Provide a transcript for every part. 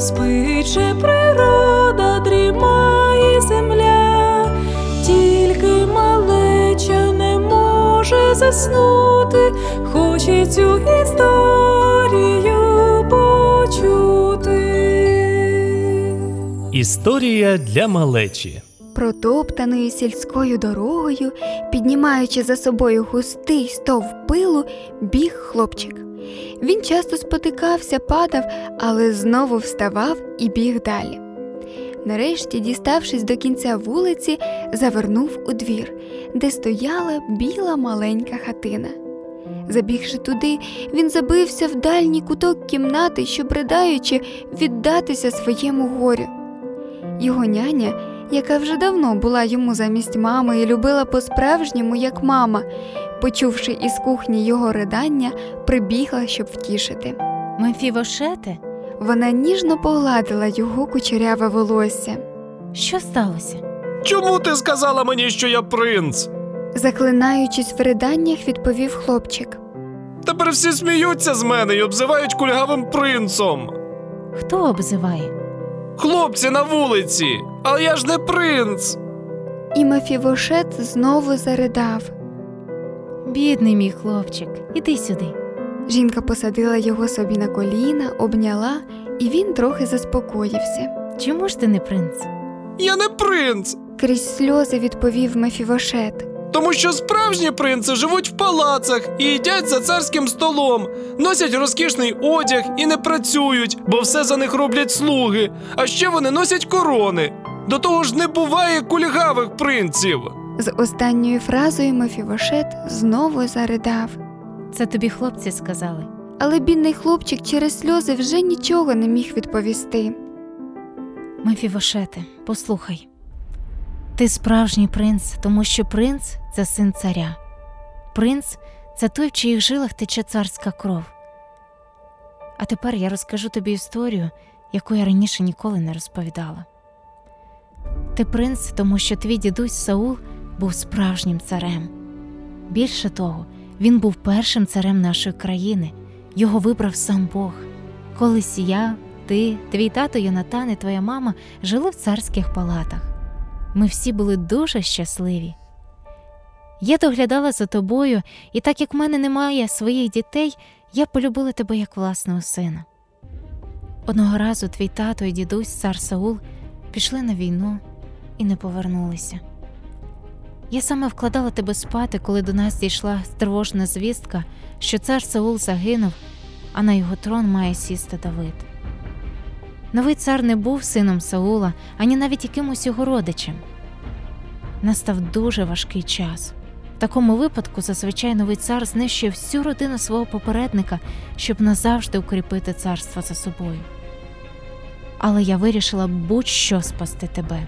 спить же природа, дрімає земля, тільки малеча не може заснути, хоче цю історію почути. Історія для малечі. Протоптаною сільською дорогою, піднімаючи за собою густий стовп пилу, біг хлопчик. Він часто спотикався, падав, але знову вставав і біг далі. Нарешті, діставшись до кінця вулиці, завернув у двір, де стояла біла маленька хатина. Забігши туди, він забився в дальній куток кімнати, щоб, придаючи, віддатися своєму горю. Його няня, яка вже давно була йому замість мами і любила по-справжньому, як мама, почувши із кухні його ридання, прибігла, щоб втішити. Мефівошете? Вона ніжно погладила його кучеряве волосся. Що сталося? Чому ти сказала мені, що я принц? Заклинаючись в риданнях, відповів хлопчик. Тепер всі сміються з мене і обзивають кульгавим принцом. Хто обзиває? Хлопці на вулиці, але я ж не принц. І Мефівошет знову заридав. Бідний мій хлопчик, іди сюди. Жінка посадила його собі на коліна, обняла, і він трохи заспокоївся. Чому ж ти не принц? Я не принц, Крізь сльози відповів Мефівошет. тому що справжні принци живуть в палацах і їдять за царським столом, носять розкішний одяг і не працюють, бо все за них роблять слуги, а ще вони носять корони. До того ж не буває кульгавих принців. З останньою фразою Мефівошет знову заридав. Це тобі хлопці сказали. Але бідний хлопчик через сльози вже нічого не міг відповісти. Мефівошете, послухай. Ти справжній принц, тому що принц – це син царя. Принц – це той, в чиїх жилах тече царська кров. А тепер я розкажу тобі історію, яку я раніше ніколи не розповідала. Ти принц, тому що твій дідусь Саул був справжнім царем. Більше того, він був першим царем нашої країни. Його вибрав сам Бог. Колись я, ти, твій тато Йонатан і твоя мама жили в царських палатах. Ми всі були дуже щасливі. Я доглядала за тобою, і так як в мене немає своїх дітей, я полюбила тебе як власного сина. Одного разу твій тато і дідусь, цар Саул, пішли на війну і не повернулися. Я саме вкладала тебе спати, коли до нас дійшла тривожна звістка, що цар Саул загинув, а на його трон має сісти Давид. Новий цар не був сином Саула, ані навіть якимось його родичем. Настав дуже важкий час. В такому випадку зазвичай новий цар знищує всю родину свого попередника, щоб назавжди укріпити царство за собою. Але я вирішила будь-що спасти тебе.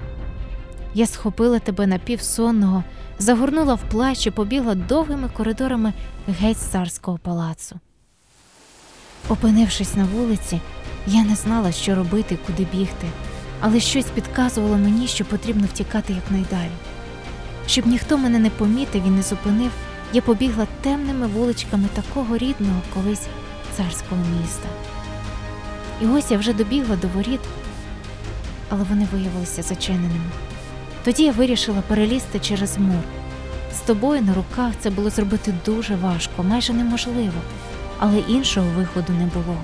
Я схопила тебе напівсонного, загорнула в плащ і побігла довгими коридорами геть з царського палацу. Опинившись на вулиці, я не знала, що робити, куди бігти, але щось підказувало мені, що потрібно втікати якнайдалі. Щоб ніхто мене не помітив і не зупинив, я побігла темними вуличками такого рідного колись царського міста. І ось я вже добігла до воріт, але вони виявилися зачиненими. Тоді я вирішила перелізти через мур. З тобою на руках це було зробити дуже важко, майже неможливо, але іншого виходу не було.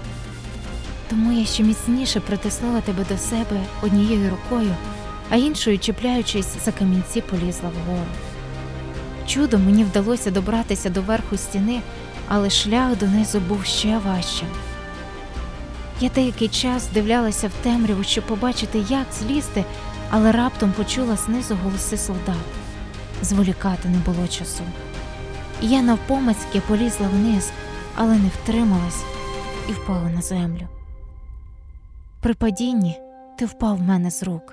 Тому я ще міцніше притиснула тебе до себе однією рукою, а іншою, чіпляючись за камінці, полізла вгору. Чудом мені вдалося добратися до верху стіни, але шлях донизу був ще важчим. Я деякий час вдивлялася в темряву, щоб побачити, як злізти, але раптом почула знизу голоси солдат. Зволікати не було часу. І я навпомацьки полізла вниз, але не втрималась і впала на землю. При падінні ти впав в мене з рук.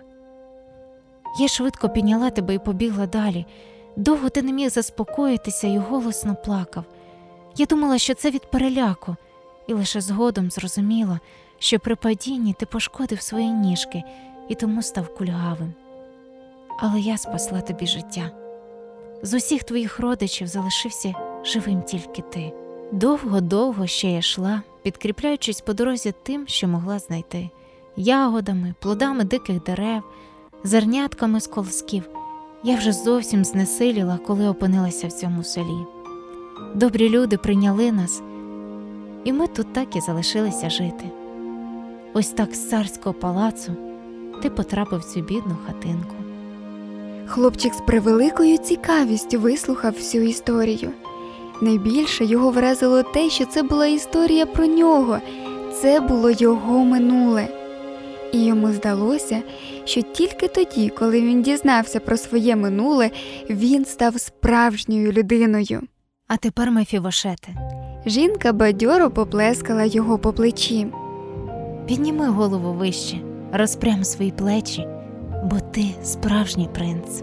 Я швидко підняла тебе і побігла далі. Довго ти не міг заспокоїтися і голосно плакав. Я думала, що це від переляку, і лише згодом зрозуміла, що при падінні ти пошкодив свої ніжки і тому став кульгавим. Але я спасла тобі життя. З усіх твоїх родичів залишився живим тільки ти. Довго-довго ще я йшла, підкріпляючись по дорозі тим, що могла знайти – ягодами, плодами диких дерев, зернятками з колосків. Я вже зовсім знесиліла, коли опинилася в цьому селі. Добрі люди прийняли нас, і ми тут так і залишилися жити. Ось так з царського палацу ти потрапив в цю бідну хатинку. Хлопчик з превеликою цікавістю вислухав всю історію. Найбільше його вразило те, що це була історія про нього, це було його минуле. І йому здалося, що тільки тоді, коли він дізнався про своє минуле, він став справжньою людиною. А тепер, Мефівошете, Жінка бадьоро поплескала його по плечі. підніми голову вище, розпрям свої плечі, бо ти справжній принц.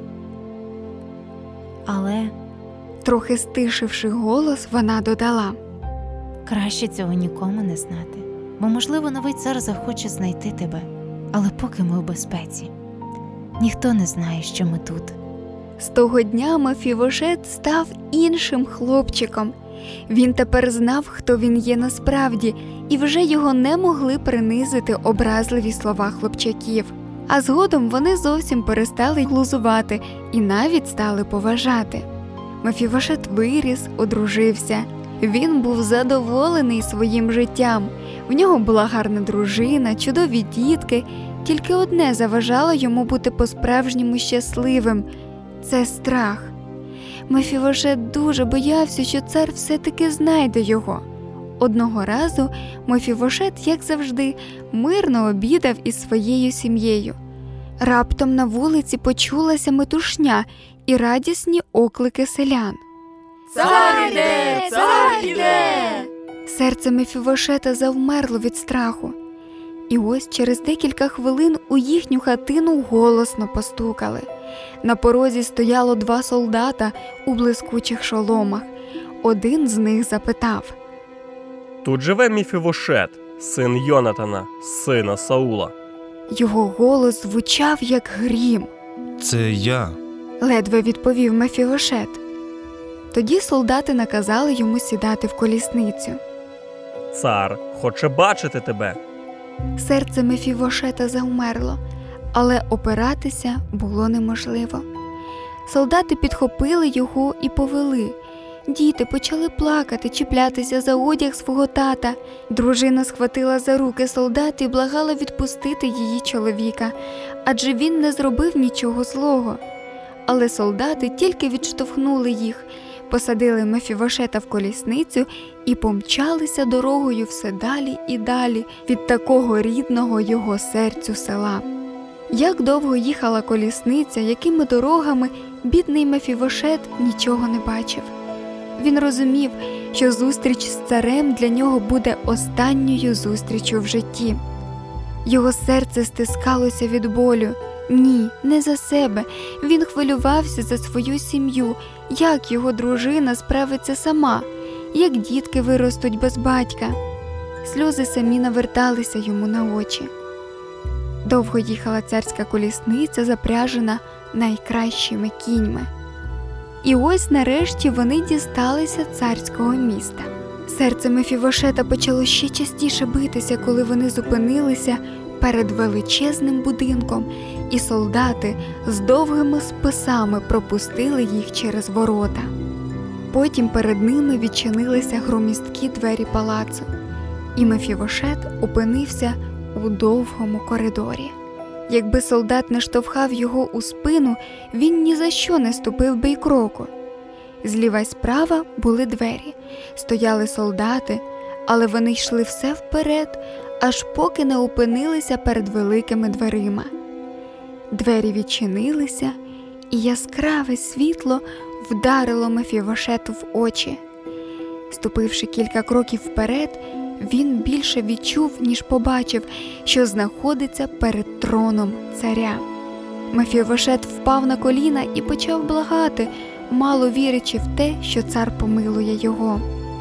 Але Трохи стишивши голос, вона додала: краще цього нікому не знати, бо, можливо, новий цар захоче знайти тебе, але поки ми у безпеці. Ніхто не знає, що ми тут. З того дня Мефівошет став іншим хлопчиком. Він тепер знав, хто він є насправді, і вже його не могли принизити образливі слова хлопчаків. А згодом вони зовсім перестали глузувати і навіть стали поважати. Мефівошет виріс, одружився. Він був задоволений своїм життям. В нього була гарна дружина, чудові дітки. Тільки одне заважало йому бути по-справжньому щасливим – це страх. Мефівошет дуже боявся, що цар все-таки знайде його. Одного разу Мефівошет, як завжди, мирно обідав із своєю сім'єю. Раптом на вулиці почулася метушня і радісні оклики селян. Цар іде! Цар іде! Серце Мефівошета завмерло від страху. І ось через декілька хвилин у їхню хатину голосно постукали. На порозі стояло 2 солдата у блискучих шоломах. Один з них запитав: Тут живе Мефівошет, син Йонатана, сина Саула. Його голос звучав, як грім. Це я. Ледве відповів Мефівошет. Тоді солдати наказали йому сідати в колісницю. Цар хоче бачити тебе. Серце Мефівошета завмерло, але опиратися було неможливо. Солдати підхопили його і повели. Діти почали плакати, чіплятися за одяг свого тата. Дружина схватила за руки солдат і благала відпустити її чоловіка, адже він не зробив нічого злого. Але солдати тільки відштовхнули їх, посадили Мефівошета в колісницю і помчалися дорогою все далі і далі від такого рідного його серцю села. Як довго їхала колісниця, якими дорогами, бідний Мефівошет нічого не бачив. Він розумів, що зустріч з царем для нього буде останньою зустрічю в житті. Його серце стискалося від болю. Ні, не за себе. Він хвилювався за свою сім'ю, як його дружина справиться сама, як дітки виростуть без батька. Сльози самі наверталися йому на очі. Довго їхала царська колісниця, запряжена найкращими кіньми. І ось нарешті вони дісталися царського міста. Серце Мефівошета почало ще частіше битися, коли вони зупинилися перед величезним будинком, і солдати з довгими списами пропустили їх через ворота. Потім перед ними відчинилися громісткі двері палацу, і Мефівошет опинився у довгому коридорі. Якби солдат не штовхав його у спину, він ні за що не ступив би й кроку. Зліва й справа були двері, стояли солдати, але вони йшли все вперед, аж поки не опинилися перед великими дверима. Двері відчинилися, і яскраве світло вдарило Мефівошету в очі. Ступивши кілька кроків вперед, він більше відчув, ніж побачив, що знаходиться перед троном царя. Мефівошет впав на коліна і почав благати, мало вірячи в те, що цар помилує його.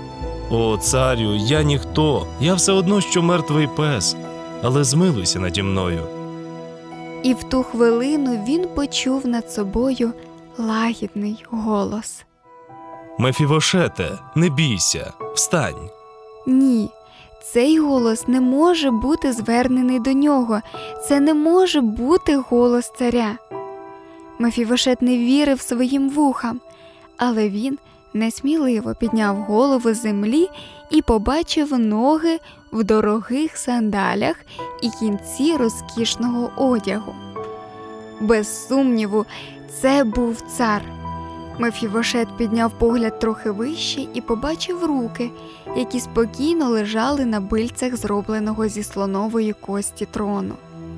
О, царю, я ніхто, я все одно, що мертвий пес, але змилуйся наді мною. І в ту хвилину він почув над собою лагідний голос. Мефівошете, не бійся, встань. Ні, цей голос не може бути звернений до нього. Це не може бути голос царя. Мефівошет не вірив своїм вухам, але він несміливо підняв голову з землі і побачив ноги в дорогих сандалях і кінці розкішного одягу. Без сумніву, це був цар. Мефівошет підняв погляд трохи вище і побачив руки, які спокійно лежали на бильцях зробленого зі слонової кості трону.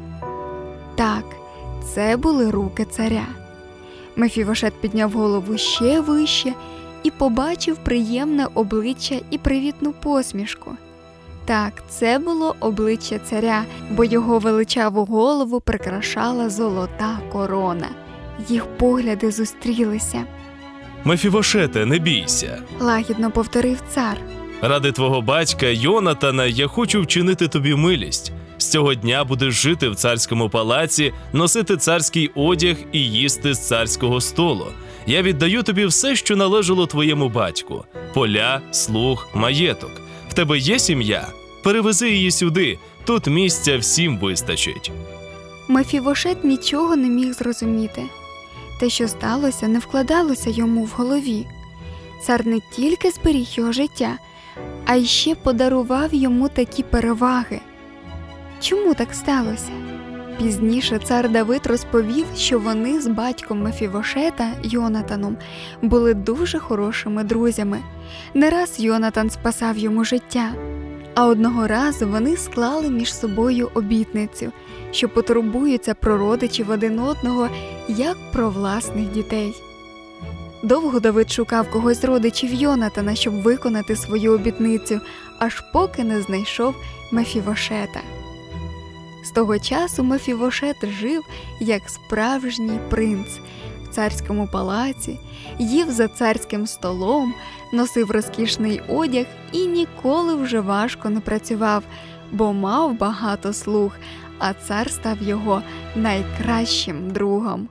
Так, це були руки царя. Мефівошет підняв голову ще вище і побачив приємне обличчя і привітну посмішку. Так, це було обличчя царя, бо його величаву голову прикрашала золота корона. Їх погляди зустрілися. Мефівошете, не бійся. Лагідно повторив цар. Ради твого батька Йонатана я хочу вчинити тобі милість. З цього дня будеш жити в царському палаці, носити царський одяг і їсти з царського столу. Я віддаю тобі все, що належало твоєму батьку – поля, слуг, маєток. В тебе є сім'я? Перевези її сюди, тут місця всім вистачить. Мефівошет нічого не міг зрозуміти. Те, що сталося, не вкладалося йому в голові. Цар не тільки зберіг його життя, а й ще подарував йому такі переваги. Чому так сталося? Пізніше цар Давид розповів, що вони з батьком Мефівошета, Йонатаном, були дуже хорошими друзями. Не раз Йонатан спасав йому життя, а одного разу вони склали між собою обітницю, що потурбуються про родичів один одного, як про власних дітей. Довго Давид шукав когось з родичів Йонатана, щоб виконати свою обітницю, аж поки не знайшов Мефівошета. З того часу Мефівошет жив як справжній принц в царському палаці, їв за царським столом, носив розкішний одяг і ніколи вже важко не працював, бо мав багато слуг, а цар став його найкращим другом.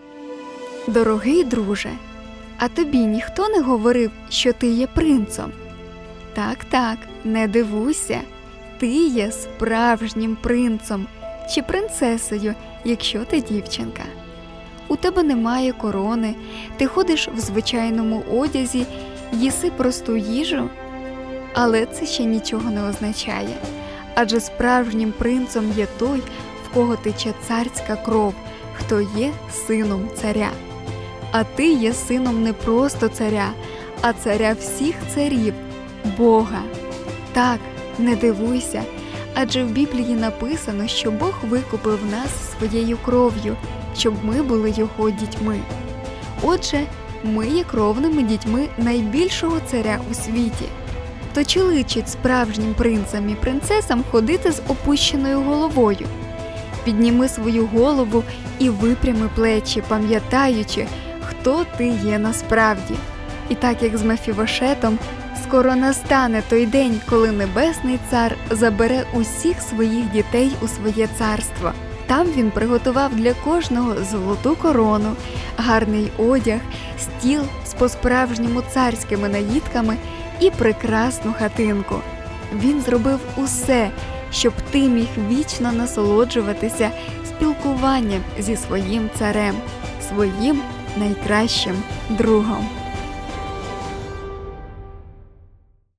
Дорогий друже, а тобі ніхто не говорив, що ти є принцом? Так, не дивуйся. Ти є справжнім принцем чи принцесою, якщо ти дівчинка. У тебе немає корони, ти ходиш в звичайному одязі, їси просту їжу. Але це ще нічого не означає. Адже справжнім принцем є той, в кого тече царська кров, хто є сином царя. А ти є сином не просто царя, а царя всіх царів – Бога. Так, не дивуйся, адже в Біблії написано, що Бог викупив нас своєю кров'ю, щоб ми були його дітьми. Отже, ми є кровними дітьми найбільшого царя у світі. То чи личить справжнім принцам і принцесам ходити з опущеною головою? Підніми свою голову і випрями плечі, пам'ятаючи, хто ти є насправді. І так як з Мефівошетом, скоро настане той день, коли Небесний Цар забере усіх своїх дітей у своє царство. Там він приготував для кожного золоту корону, гарний одяг, стіл з по-справжньому царськими наїдками і прекрасну хатинку. Він зробив усе, щоб ти міг вічно насолоджуватися спілкуванням зі своїм царем, своїм найкращим другом.